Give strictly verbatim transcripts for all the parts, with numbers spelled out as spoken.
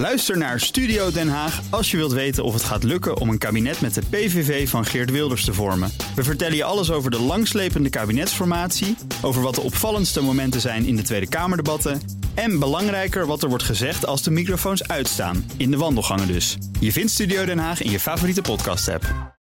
Luister naar Studio Den Haag als je wilt weten of het gaat lukken om een kabinet met de P V V van Geert Wilders te vormen. We vertellen je alles over de langslepende kabinetsformatie, over wat de opvallendste momenten zijn in de Tweede Kamerdebatten en belangrijker wat er wordt gezegd als de microfoons uitstaan, in de wandelgangen dus. Je vindt Studio Den Haag in je favoriete podcast-app.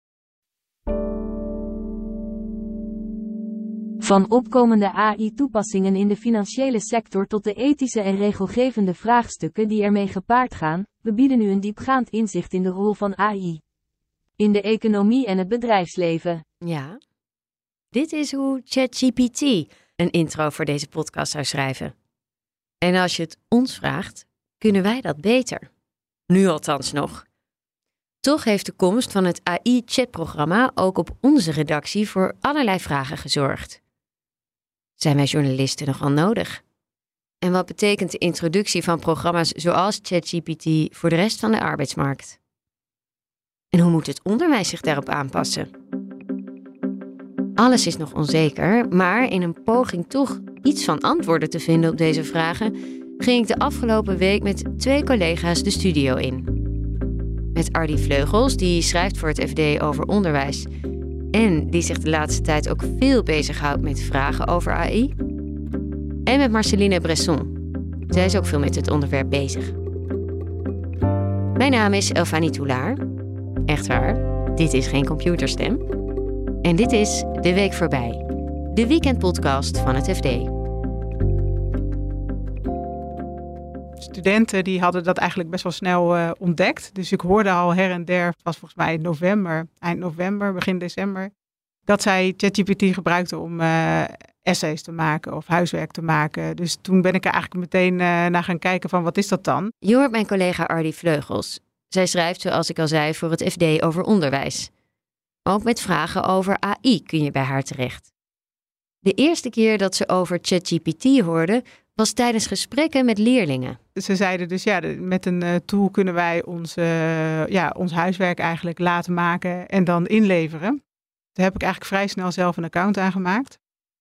Van opkomende A I-toepassingen in de financiële sector tot de ethische en regelgevende vraagstukken die ermee gepaard gaan, we bieden u een diepgaand inzicht in de rol van A I in de economie en het bedrijfsleven. Ja, dit is hoe ChatGPT een intro voor deze podcast zou schrijven. En als je het ons vraagt, kunnen wij dat beter. Nu althans nog. Toch heeft de komst van het A I-chatprogramma ook op onze redactie voor allerlei vragen gezorgd. Zijn wij journalisten nogal nodig? En wat betekent de introductie van programma's zoals ChatGPT voor de rest van de arbeidsmarkt? En hoe moet het onderwijs zich daarop aanpassen? Alles is nog onzeker, maar in een poging toch iets van antwoorden te vinden op deze vragen, ging ik de afgelopen week met twee collega's de studio in. Met Ardy Vleugels, die schrijft voor het F D over onderwijs en die zich de laatste tijd ook veel bezighoudt met vragen over A I. En met Marceline Bresson. Zij is ook veel met het onderwerp bezig. Mijn naam is Elfanie Toulaar. Echt waar, dit is geen computerstem. En dit is De Week Voorbij, de weekendpodcast van het F D. Studenten die hadden dat eigenlijk best wel snel uh, ontdekt. Dus ik hoorde al her en der, het was volgens mij november, eind november, begin december, dat zij ChatGPT gebruikten om uh, essays te maken of huiswerk te maken. Dus toen ben ik er eigenlijk meteen uh, naar gaan kijken van wat is dat dan? Je hoort mijn collega Ardy Vleugels. Zij schrijft, zoals ik al zei, voor het F D over onderwijs. Ook met vragen over A I kun je bij haar terecht. De eerste keer dat ze over ChatGPT hoorde, was tijdens gesprekken met leerlingen. Ze zeiden dus ja, met een uh, tool kunnen wij ons, uh, ja, ons huiswerk eigenlijk laten maken en dan inleveren. Daar heb ik eigenlijk vrij snel zelf een account aangemaakt.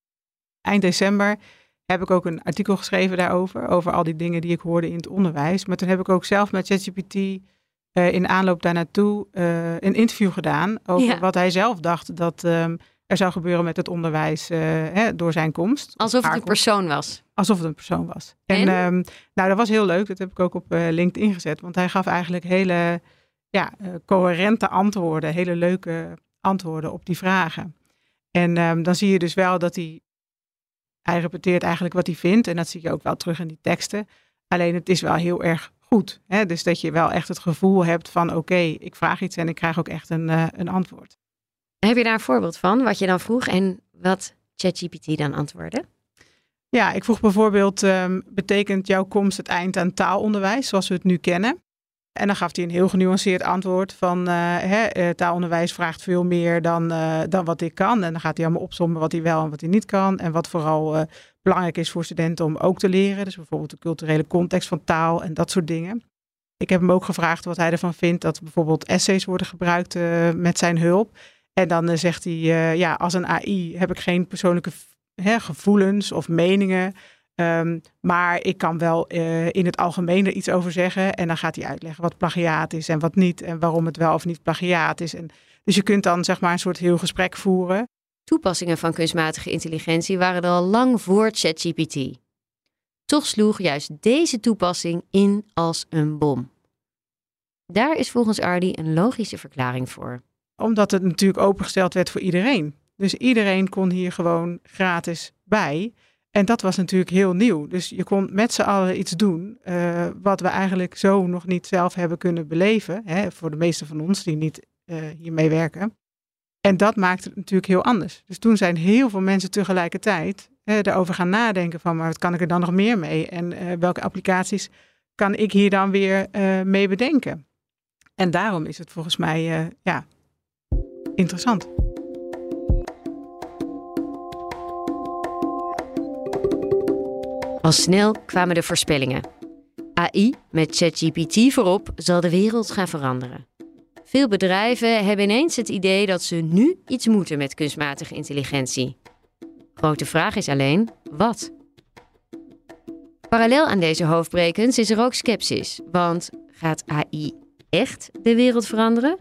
Eind december heb ik ook een artikel geschreven daarover, over al die dingen die ik hoorde in het onderwijs. Maar toen heb ik ook zelf met ChatGPT uh, in aanloop daar naartoe uh, een interview gedaan over ja. wat hij zelf dacht dat um, er zou gebeuren met het onderwijs uh, hè, door zijn komst. Alsof het een persoon was. Alsof het een persoon was. En, en um, nou, dat was heel leuk. Dat heb ik ook op uh, LinkedIn gezet. Want hij gaf eigenlijk hele ja, uh, coherente antwoorden. Hele leuke antwoorden op die vragen. En um, dan zie je dus wel dat hij... Hij repeteert eigenlijk wat hij vindt. En dat zie je ook wel terug in die teksten. Alleen het is wel heel erg goed. Hè? Dus dat je wel echt het gevoel hebt van oké, okay, ik vraag iets en ik krijg ook echt een, uh, een antwoord. Heb je daar een voorbeeld van, wat je dan vroeg en wat ChatGPT dan antwoordde? Ja, ik vroeg bijvoorbeeld, um, betekent jouw komst het eind aan taalonderwijs zoals we het nu kennen? En dan gaf hij een heel genuanceerd antwoord van uh, hè, uh, taalonderwijs vraagt veel meer dan, uh, dan wat ik kan. En dan gaat hij allemaal opzommen wat hij wel en wat hij niet kan. En wat vooral uh, belangrijk is voor studenten om ook te leren. Dus bijvoorbeeld de culturele context van taal en dat soort dingen. Ik heb hem ook gevraagd wat hij ervan vindt dat bijvoorbeeld essays worden gebruikt uh, met zijn hulp. En dan uh, zegt hij, uh, ja, als een A I heb ik geen persoonlijke hè, gevoelens of meningen. Um, maar ik kan wel uh, in het algemeen er iets over zeggen. En dan gaat hij uitleggen wat plagiaat is en wat niet. En waarom het wel of niet plagiaat is. En dus je kunt dan zeg maar een soort heel gesprek voeren. Toepassingen van kunstmatige intelligentie waren er al lang voor ChatGPT. Toch sloeg juist deze toepassing in als een bom. Daar is volgens Ardy een logische verklaring voor. Omdat het natuurlijk opengesteld werd voor iedereen. Dus iedereen kon hier gewoon gratis bij. En dat was natuurlijk heel nieuw. Dus je kon met z'n allen iets doen uh, wat we eigenlijk zo nog niet zelf hebben kunnen beleven. Hè, voor de meeste van ons die niet uh, hiermee werken. En dat maakt het natuurlijk heel anders. Dus toen zijn heel veel mensen tegelijkertijd uh, erover gaan nadenken van, maar wat kan ik er dan nog meer mee? En uh, welke applicaties kan ik hier dan weer uh, mee bedenken? En daarom is het volgens mij uh, ja, interessant. Al snel kwamen de voorspellingen. A I met ChatGPT voorop zal de wereld gaan veranderen. Veel bedrijven hebben ineens het idee dat ze nu iets moeten met kunstmatige intelligentie. Grote vraag is alleen, wat? Parallel aan deze hoofdbrekens is er ook scepsis. Want gaat A I echt de wereld veranderen?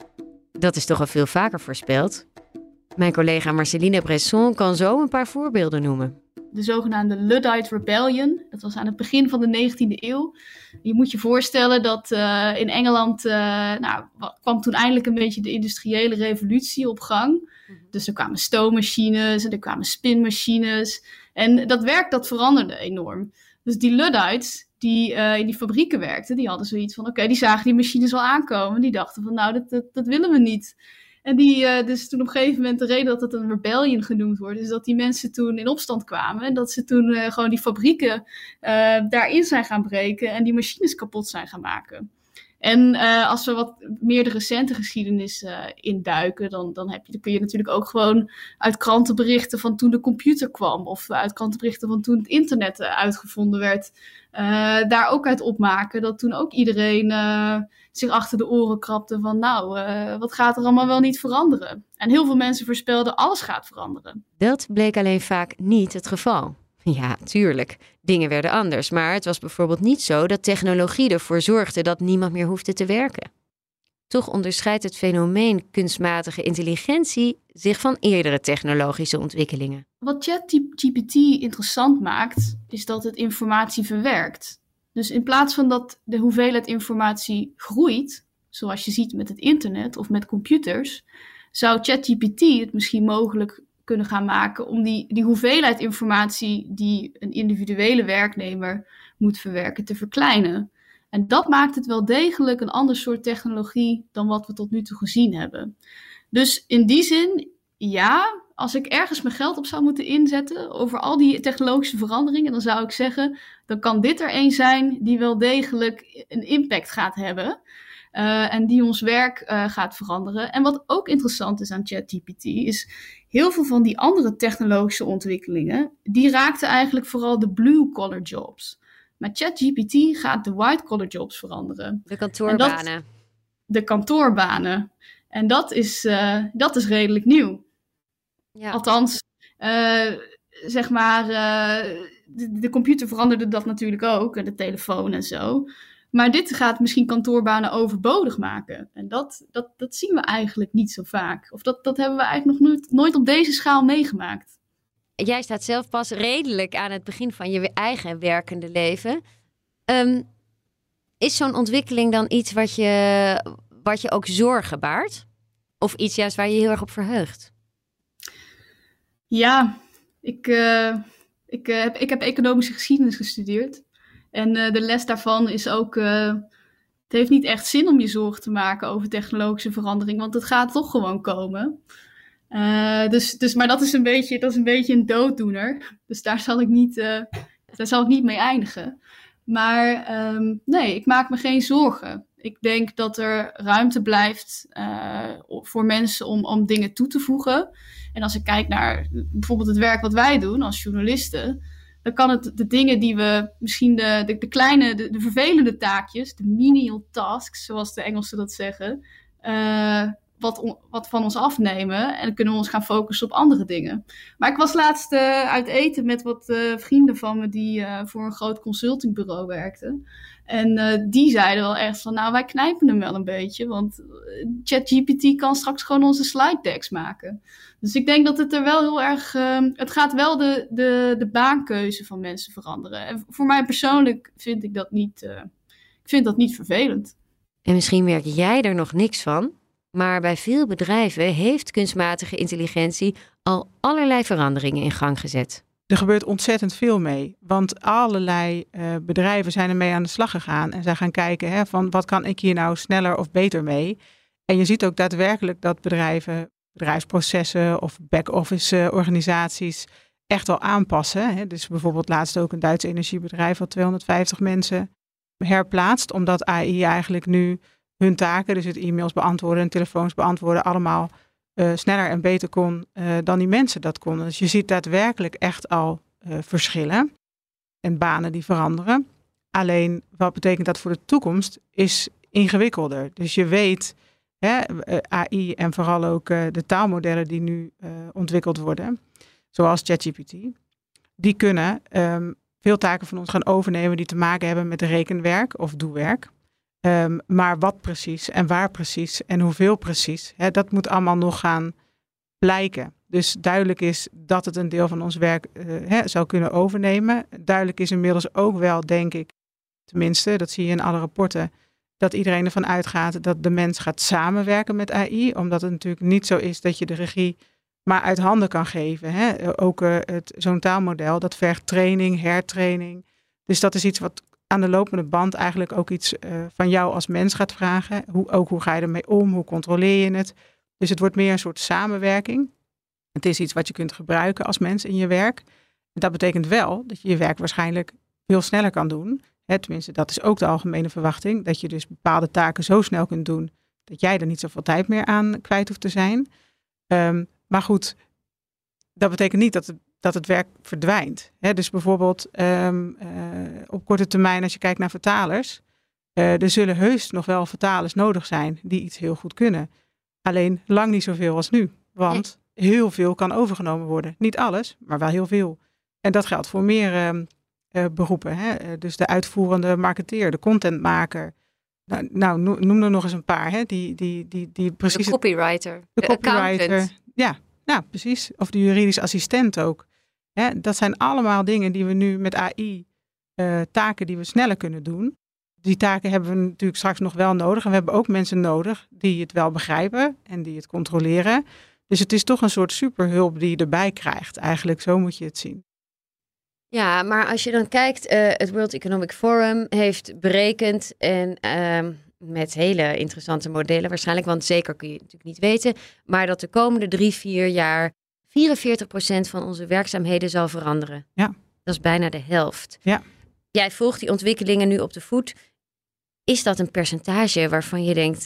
Dat is toch al veel vaker voorspeld. Mijn collega Marceline Bresson kan zo een paar voorbeelden noemen. De zogenaamde Luddite Rebellion. Dat was aan het begin van de negentiende eeuw. Je moet je voorstellen dat uh, in Engeland uh, nou, kwam toen eindelijk een beetje de industriële revolutie op gang. Mm-hmm. Dus er kwamen stoommachines en er kwamen spinmachines. En dat werk dat veranderde enorm. Dus die Luddites die uh, in die fabrieken werkten, die hadden zoiets van... Oké, okay, die zagen die machines al aankomen. Die dachten van nou, dat, dat, dat willen we niet. En die, uh, dus toen op een gegeven moment de reden dat het een rebellion genoemd wordt, is dat die mensen toen in opstand kwamen. En dat ze toen uh, gewoon die fabrieken uh, daarin zijn gaan breken en die machines kapot zijn gaan maken. En uh, als we wat meer de recente geschiedenis uh, induiken, dan, dan, heb je, dan kun je natuurlijk ook gewoon uit krantenberichten van toen de computer kwam, of uit krantenberichten van toen het internet uh, uitgevonden werd, uh, daar ook uit opmaken dat toen ook iedereen uh, zich achter de oren krabde van nou, uh, wat gaat er allemaal wel niet veranderen? En heel veel mensen voorspelden alles gaat veranderen. Dat bleek alleen vaak niet het geval. Ja, tuurlijk. Dingen werden anders. Maar het was bijvoorbeeld niet zo dat technologie ervoor zorgde dat niemand meer hoefde te werken. Toch onderscheidt het fenomeen kunstmatige intelligentie zich van eerdere technologische ontwikkelingen. Wat ChatGPT interessant maakt, is dat het informatie verwerkt. Dus in plaats van dat de hoeveelheid informatie groeit, zoals je ziet met het internet of met computers, zou ChatGPT het misschien mogelijk kunnen gaan maken om die, die hoeveelheid informatie die een individuele werknemer moet verwerken te verkleinen. En dat maakt het wel degelijk een ander soort technologie dan wat we tot nu toe gezien hebben. Dus in die zin, ja, als ik ergens mijn geld op zou moeten inzetten over al die technologische veranderingen, dan zou ik zeggen, dan kan dit er een zijn die wel degelijk een impact gaat hebben. Uh, en die ons werk uh, gaat veranderen. En wat ook interessant is aan ChatGPT is heel veel van die andere technologische ontwikkelingen, die raakten eigenlijk vooral de blue-collar jobs. Maar ChatGPT gaat de white-collar jobs veranderen. De kantoorbanen. Dat, de kantoorbanen. En dat is, uh, dat is redelijk nieuw. Ja. Althans, uh, zeg maar, uh, de, de computer veranderde dat natuurlijk ook. En de telefoon en zo. Maar dit gaat misschien kantoorbanen overbodig maken. En dat, dat, dat zien we eigenlijk niet zo vaak. Of dat, dat hebben we eigenlijk nog nooit, nooit op deze schaal meegemaakt. Jij staat zelf pas redelijk aan het begin van je eigen werkende leven. Um, is zo'n ontwikkeling dan iets wat je, wat je ook zorgen baart? Of iets juist waar je heel erg op verheugt? Ja, ik, uh, ik, uh, heb, ik heb economische geschiedenis gestudeerd. En uh, de les daarvan is ook, uh, het heeft niet echt zin om je zorgen te maken over technologische verandering, want het gaat toch gewoon komen. Uh, dus, dus, maar dat is, een beetje, dat is een beetje een dooddoener. Dus daar zal ik niet, uh, daar zal ik niet mee eindigen. Maar um, nee, ik maak me geen zorgen. Ik denk dat er ruimte blijft uh, voor mensen om, om dingen toe te voegen. En als ik kijk naar bijvoorbeeld het werk wat wij doen als journalisten, dan kan het de dingen die we, misschien de, de, de kleine, de, de vervelende taakjes, de menial tasks, zoals de Engelsen dat zeggen, uh, wat, on, wat van ons afnemen. En dan kunnen we ons gaan focussen op andere dingen. Maar ik was laatst uh, uit eten met wat uh, vrienden van me die uh, voor een groot consultingbureau werkten. En uh, die zeiden wel echt van, nou wij knijpen hem wel een beetje, want ChatGPT kan straks gewoon onze slide decks maken. Dus ik denk dat het er wel heel erg, uh, het gaat wel de, de, de baankeuze van mensen veranderen. En voor mij persoonlijk vind ik dat niet, uh, ik vind dat niet vervelend. En misschien merk jij er nog niks van, maar bij veel bedrijven heeft kunstmatige intelligentie al allerlei veranderingen in gang gezet. Er gebeurt ontzettend veel mee, want allerlei uh, bedrijven zijn ermee aan de slag gegaan en zijn gaan kijken hè, van wat kan ik hier nou sneller of beter mee. En je ziet ook daadwerkelijk dat bedrijven bedrijfsprocessen of back-office uh, organisaties echt wel aanpassen. Hè. Dus bijvoorbeeld laatst ook een Duits energiebedrijf wat tweehonderdvijftig mensen herplaatst, omdat A I eigenlijk nu hun taken, dus het e-mails beantwoorden en telefoons beantwoorden, allemaal uh, sneller en beter kon uh, dan die mensen dat konden. Dus je ziet daadwerkelijk echt al uh, verschillen en banen die veranderen. Alleen, wat betekent dat voor de toekomst, is ingewikkelder. Dus je weet, hè, A I en vooral ook uh, de taalmodellen die nu uh, ontwikkeld worden, zoals ChatGPT, die kunnen um, veel taken van ons gaan overnemen die te maken hebben met rekenwerk of doewerk. Um, maar wat precies en waar precies en hoeveel precies, hè, dat moet allemaal nog gaan blijken. Dus duidelijk is dat het een deel van ons werk uh, hè, zou kunnen overnemen. Duidelijk is inmiddels ook wel, denk ik, tenminste, dat zie je in alle rapporten, dat iedereen ervan uitgaat dat de mens gaat samenwerken met A I. Omdat het natuurlijk niet zo is dat je de regie maar uit handen kan geven. Hè? Ook uh, het, zo'n taalmodel, dat vergt training, hertraining. Dus dat is iets wat aan de lopende band eigenlijk ook iets uh, van jou als mens gaat vragen. Hoe, ook hoe ga je ermee om? Hoe controleer je het? Dus het wordt meer een soort samenwerking. Het is iets wat je kunt gebruiken als mens in je werk. En dat betekent wel dat je je werk waarschijnlijk veel sneller kan doen. Hè, tenminste, dat is ook de algemene verwachting. Dat je dus bepaalde taken zo snel kunt doen dat jij er niet zoveel tijd meer aan kwijt hoeft te zijn. Um, maar goed, dat betekent niet dat het, dat het werk verdwijnt. Hè, dus bijvoorbeeld um, uh, op korte termijn, als je kijkt naar vertalers. Uh, er zullen heus nog wel vertalers nodig zijn die iets heel goed kunnen. Alleen lang niet zoveel als nu. Want nee. heel veel kan overgenomen worden. Niet alles, maar wel heel veel. En dat geldt voor meer uh, uh, beroepen. Hè? Dus de uitvoerende marketeer, de contentmaker. Nou, nou noem er nog eens een paar. Hè? Die, die, die, die precies de copywriter. De, de copywriter. Accountant. Ja, nou, precies. Of de juridisch assistent ook. Hè? Dat zijn allemaal dingen die we nu met A I, uh, taken die we sneller kunnen doen. Die taken hebben we natuurlijk straks nog wel nodig. En we hebben ook mensen nodig die het wel begrijpen en die het controleren. Dus het is toch een soort superhulp die je erbij krijgt. Eigenlijk, zo moet je het zien. Ja, maar als je dan kijkt, uh, het World Economic Forum heeft berekend en uh, met hele interessante modellen waarschijnlijk, want zeker kun je het natuurlijk niet weten, maar dat de komende drie, vier jaar vierenveertig procent van onze werkzaamheden zal veranderen. Ja. Dat is bijna de helft. Ja. Jij volgt die ontwikkelingen nu op de voet. Is dat een percentage waarvan je denkt,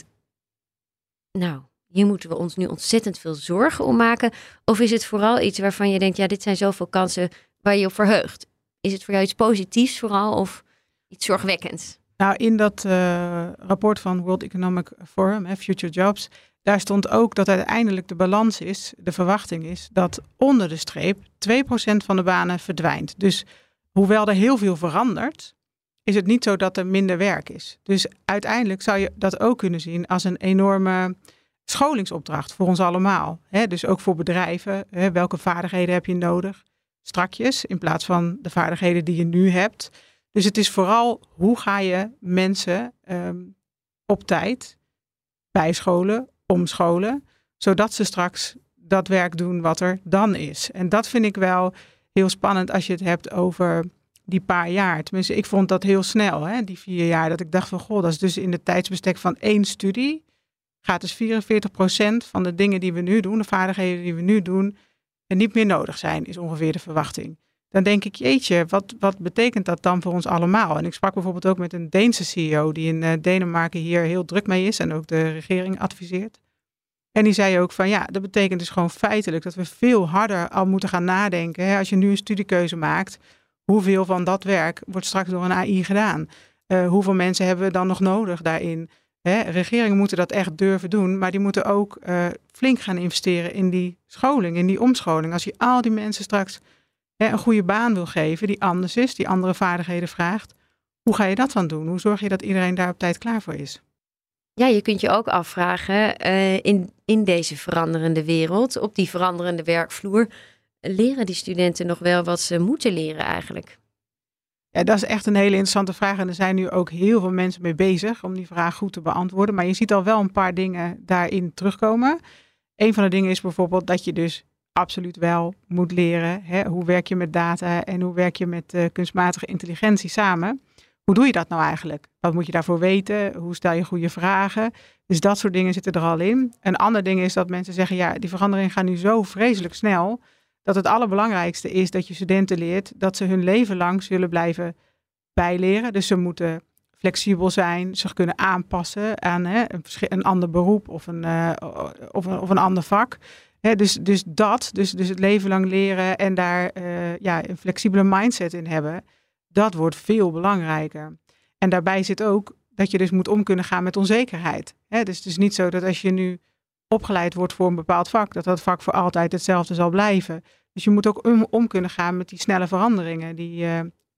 nou, hier moeten we ons nu ontzettend veel zorgen om maken? Of is het vooral iets waarvan je denkt, ja, dit zijn zoveel kansen waar je op verheugt? Is het voor jou iets positiefs vooral of iets zorgwekkends? Nou, in dat uh, rapport van World Economic Forum, hè, Future Jobs, daar stond ook dat uiteindelijk de balans is, de verwachting is, dat onder de streep twee procent van de banen verdwijnt. Dus hoewel er heel veel verandert, is het niet zo dat er minder werk is. Dus uiteindelijk zou je dat ook kunnen zien als een enorme scholingsopdracht voor ons allemaal. Hè? Dus ook voor bedrijven. Hè? Welke vaardigheden heb je nodig? Strakjes, in plaats van de vaardigheden die je nu hebt. Dus het is vooral hoe ga je mensen um, op tijd bijscholen, omscholen, zodat ze straks dat werk doen wat er dan is. En dat vind ik wel heel spannend als je het hebt over die paar jaar. Tenminste, ik vond dat heel snel, hè, die vier jaar. Dat ik dacht van, goh, dat is dus in de tijdsbestek van één studie. Gaat dus vierenveertig procent van de dingen die we nu doen, de vaardigheden die we nu doen, en niet meer nodig zijn, is ongeveer de verwachting. Dan denk ik, jeetje, wat, wat betekent dat dan voor ons allemaal? En ik sprak bijvoorbeeld ook met een Deense C E O die in uh, Denemarken hier heel druk mee is en ook de regering adviseert. En die zei ook van ja, dat betekent dus gewoon feitelijk dat we veel harder al moeten gaan nadenken. Hè? Als je nu een studiekeuze maakt, hoeveel van dat werk wordt straks door een A I gedaan? Uh, hoeveel mensen hebben we dan nog nodig daarin? Hè? Regeringen moeten dat echt durven doen, maar die moeten ook uh, flink gaan investeren in die scholing, in die omscholing. Als je al die mensen straks hè, een goede baan wil geven die anders is, die andere vaardigheden vraagt, hoe ga je dat dan doen? Hoe zorg je dat iedereen daar op tijd klaar voor is? Ja, je kunt je ook afvragen, uh, in, in deze veranderende wereld, op die veranderende werkvloer, leren die studenten nog wel wat ze moeten leren eigenlijk? Ja, dat is echt een hele interessante vraag. En er zijn nu ook heel veel mensen mee bezig om die vraag goed te beantwoorden. Maar je ziet al wel een paar dingen daarin terugkomen. Een van de dingen is bijvoorbeeld dat je dus absoluut wel moet leren. Hè, hoe werk je met data en hoe werk je met uh, kunstmatige intelligentie samen? Hoe doe je dat nou eigenlijk? Wat moet je daarvoor weten? Hoe stel je goede vragen? Dus dat soort dingen zitten er al in. Een ander ding is dat mensen zeggen, ja, die veranderingen gaan nu zo vreselijk snel, dat het allerbelangrijkste is dat je studenten leert dat ze hun leven lang zullen blijven bijleren. Dus ze moeten flexibel zijn, zich kunnen aanpassen aan hè, een, een ander beroep of een, uh, of een, of een ander vak. Hè, dus, dus dat, dus, dus het leven lang leren en daar uh, ja, een flexibele mindset in hebben, dat wordt veel belangrijker. En daarbij zit ook dat je dus moet om kunnen gaan met onzekerheid. Hè, dus het is niet zo dat als je nu opgeleid wordt voor een bepaald vak, dat dat vak voor altijd hetzelfde zal blijven. Dus je moet ook om, om kunnen gaan met die snelle veranderingen die, uh,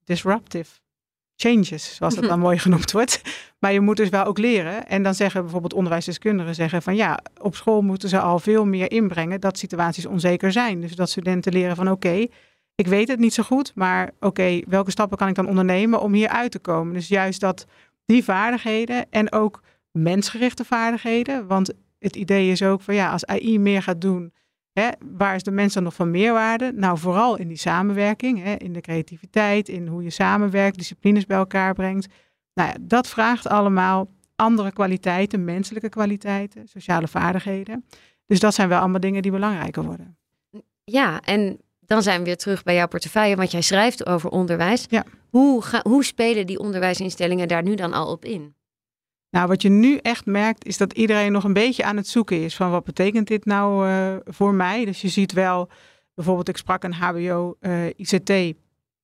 disruptive changes, zoals dat dan mooi genoemd wordt. Maar je moet dus wel ook leren. En dan zeggen bijvoorbeeld onderwijsdeskundigen zeggen van ja, op school moeten ze al veel meer inbrengen dat situaties onzeker zijn. Dus dat studenten leren van oké, okay, ik weet het niet zo goed, maar oké, okay, welke stappen kan ik dan ondernemen om hier uit te komen? Dus juist dat die vaardigheden en ook mensgerichte vaardigheden. Want het idee is ook van ja, als A I meer gaat doen, hè, waar is de mens dan nog van meerwaarde? Nou, vooral in die samenwerking, hè, in de creativiteit, in hoe je samenwerkt, disciplines bij elkaar brengt. Nou ja, dat vraagt allemaal andere kwaliteiten, menselijke kwaliteiten, sociale vaardigheden. Dus dat zijn wel allemaal dingen die belangrijker worden. Ja, en dan zijn we weer terug bij jouw portefeuille, wat jij schrijft over onderwijs. Ja. Hoe, ga, hoe spelen die onderwijsinstellingen daar nu dan al op in? Nou, wat je nu echt merkt is dat iedereen nog een beetje aan het zoeken is van wat betekent dit nou uh, voor mij. Dus je ziet wel, bijvoorbeeld ik sprak een H B O uh, I C T, uh,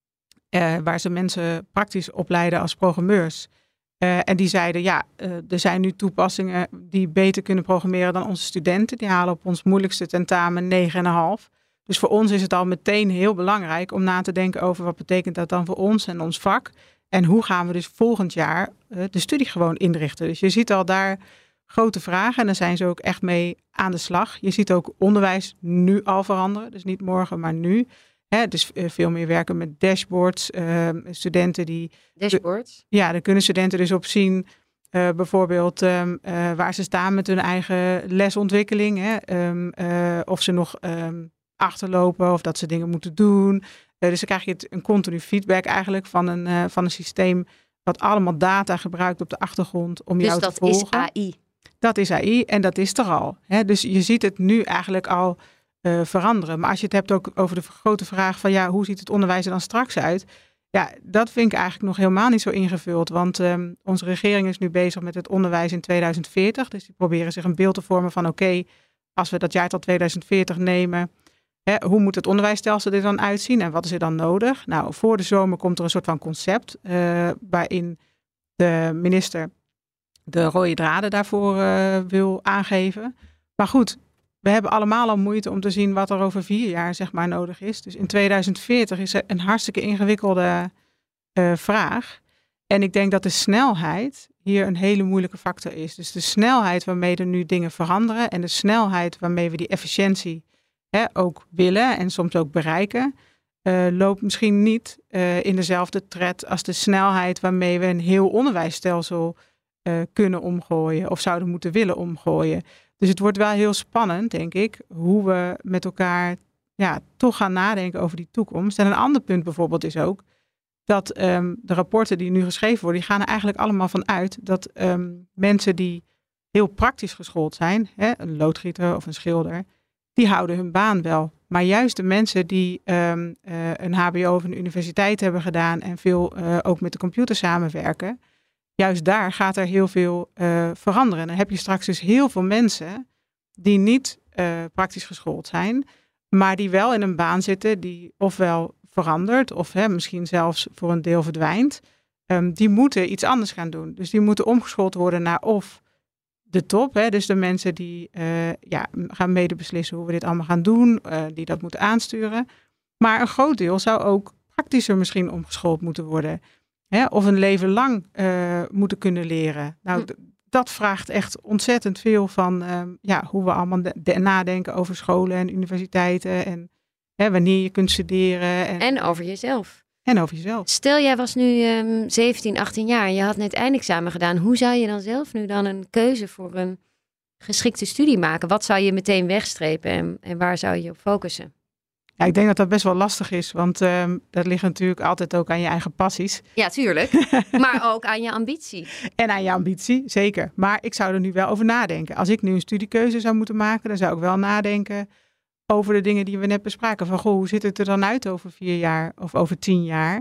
waar ze mensen praktisch opleiden als programmeurs. Uh, en die zeiden, ja, uh, er zijn nu toepassingen die beter kunnen programmeren dan onze studenten. Die halen op ons moeilijkste tentamen negen komma vijf. Dus voor ons is het al meteen heel belangrijk om na te denken over wat betekent dat dan voor ons en ons vak. En hoe gaan we dus volgend jaar uh, de studie gewoon inrichten. Dus je ziet al daar grote vragen en daar zijn ze ook echt mee aan de slag. Je ziet ook onderwijs nu al veranderen. Dus niet morgen, maar nu. Hè, dus uh, veel meer werken met dashboards. Uh, studenten die... Dashboards? Uh, ja, daar kunnen studenten dus op zien. Uh, bijvoorbeeld um, uh, waar ze staan met hun eigen lesontwikkeling. Hè, um, uh, of ze nog um, achterlopen of dat ze dingen moeten doen. Uh, dus dan krijg je het, een continu feedback eigenlijk van een, uh, van een systeem wat allemaal data gebruikt op de achtergrond om dus jou te volgen. Dus dat is A I? Dat is A I en dat is er al. Hè? Dus je ziet het nu eigenlijk al uh, veranderen. Maar als je het hebt ook over de grote vraag van ja, hoe ziet het onderwijs er dan straks uit? Ja, dat vind ik eigenlijk nog helemaal niet zo ingevuld. Want um, onze regering is nu bezig met het onderwijs in tweeduizend veertig. Dus die proberen zich een beeld te vormen van oké, okay, als we dat jaar tot tweeduizend veertig nemen, hè, hoe moet het onderwijsstelsel er dan uitzien en wat is er dan nodig? Nou, voor de zomer komt er een soort van concept uh, waarin de minister de rode draden daarvoor uh, wil aangeven. Maar goed, we hebben allemaal al moeite om te zien wat er over vier jaar zeg maar nodig is. Dus in tweeduizend veertig is er een hartstikke ingewikkelde uh, vraag. En ik denk dat de snelheid hier een hele moeilijke factor is. Dus de snelheid waarmee er nu dingen veranderen en de snelheid waarmee we die efficiëntie hè, ook willen en soms ook bereiken, uh, loopt misschien niet uh, in dezelfde tred als de snelheid waarmee we een heel onderwijsstelsel uh, kunnen omgooien of zouden moeten willen omgooien. Dus het wordt wel heel spannend, denk ik, hoe we met elkaar ja, toch gaan nadenken over die toekomst. En een ander punt bijvoorbeeld is ook dat um, de rapporten die nu geschreven worden, die gaan er eigenlijk allemaal van uit dat um, mensen die heel praktisch geschoold zijn, hè, een loodgieter of een schilder, die houden hun baan wel. Maar juist de mensen die um, uh, een H B O of een universiteit hebben gedaan en veel uh, ook met de computer samenwerken, juist daar gaat er heel veel uh, veranderen. En dan heb je straks dus heel veel mensen die niet uh, praktisch geschoold zijn, maar die wel in een baan zitten die ofwel verandert of hè, misschien zelfs voor een deel verdwijnt. Um, die moeten iets anders gaan doen. Dus die moeten omgeschoold worden naar of de top, hè, dus de mensen die uh, ja, gaan mede beslissen hoe we dit allemaal gaan doen, uh, die dat moeten aansturen. Maar een groot deel zou ook praktischer misschien omgeschoold moeten worden. Hè, of een leven lang uh, moeten kunnen leren. Nou, d- dat vraagt echt ontzettend veel van uh, ja, hoe we allemaal de- de- nadenken over scholen en universiteiten en hè, wanneer je kunt studeren. En, en over jezelf. En over jezelf. Stel, jij was nu um, zeventien, achttien jaar en je had net eindexamen gedaan. Hoe zou je dan zelf nu dan een keuze voor een geschikte studie maken? Wat zou je meteen wegstrepen en, en waar zou je op focussen? Ja, ik denk dat dat best wel lastig is, want um, dat ligt natuurlijk altijd ook aan je eigen passies. Ja, tuurlijk. Maar ook aan je ambitie. En aan je ambitie, zeker. Maar ik zou er nu wel over nadenken. Als ik nu een studiekeuze zou moeten maken, dan zou ik wel nadenken over de dingen die we net bespraken. Van, goh, hoe ziet het er dan uit over vier jaar of over tien jaar?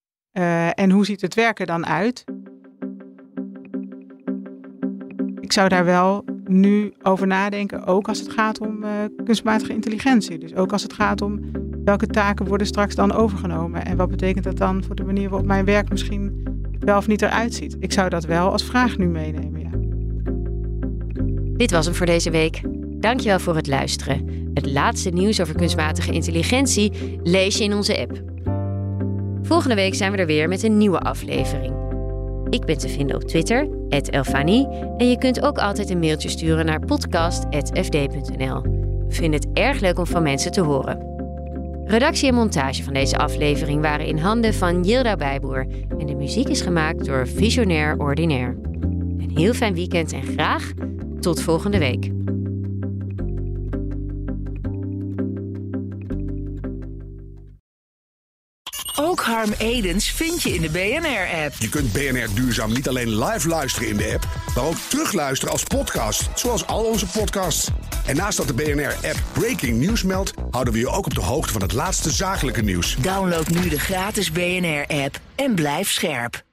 Uh, en hoe ziet het werken dan uit? Ik zou daar wel nu over nadenken, ook als het gaat om uh, kunstmatige intelligentie. Dus ook als het gaat om welke taken worden straks dan overgenomen. En wat betekent dat dan voor de manier waarop mijn werk misschien wel of niet eruit ziet. Ik zou dat wel als vraag nu meenemen, ja. Dit was hem voor deze week. Dankjewel voor het luisteren. Het laatste nieuws over kunstmatige intelligentie lees je in onze app. Volgende week zijn we er weer met een nieuwe aflevering. Ik ben te vinden op Twitter, at Elfanie. En je kunt ook altijd een mailtje sturen naar podcast at f d punt n l. We vinden het erg leuk om van mensen te horen. Redactie en montage van deze aflevering waren in handen van Yilda Bijboer. En de muziek is gemaakt door Visionair Ordinaire. Een heel fijn weekend en graag tot volgende week. Ook Harm Edens vind je in de B N R-app. Je kunt B N R Duurzaam niet alleen live luisteren in de app, maar ook terugluisteren als podcast, zoals al onze podcasts. En naast dat de B N R-app Breaking News meldt, houden we je ook op de hoogte van het laatste zakelijke nieuws. Download nu de gratis B N R-app en blijf scherp.